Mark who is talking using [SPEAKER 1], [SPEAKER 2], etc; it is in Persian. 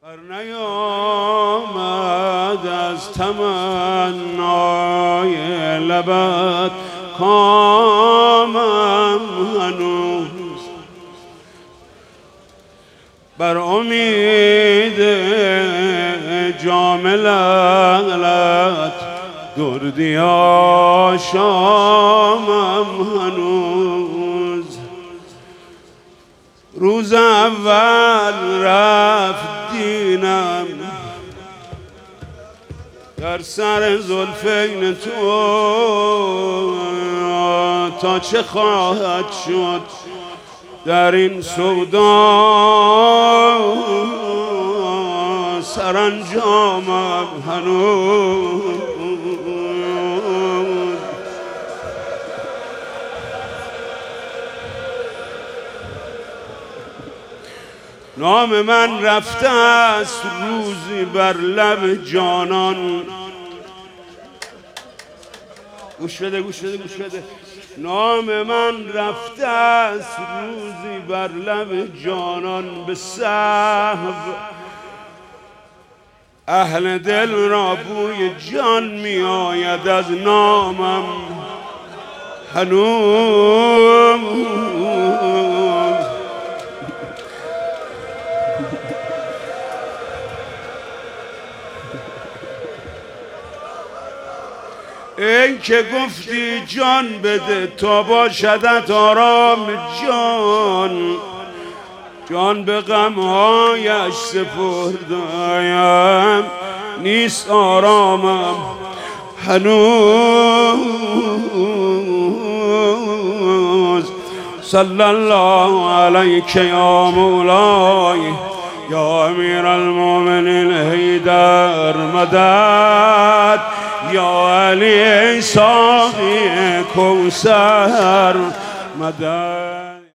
[SPEAKER 1] نیامد از تمنای لبت کامم هنوز، بر امید جام لعلت دردی آشامم هنوز. روز اول رفت دینم در سر زلفین تو، تا چه خواهد شد در این سودا سرانجامم هنوز. نام من رفته است روزی بر لب جانان. گوش بده گوش بده گوش بده. نام من رفته است روزی بر لب جانان، به سهو اهل دل را بوی جان می آید از نامم هنوز. این که گفتی جان بده تا باشدت آرام جان، جان به غمهایش سپردم نیست آرامم هنوز. صلی الله علیک یا مولای یا امیر المؤمنین حیدر مدد، یا علی ساقی کوثر مدد.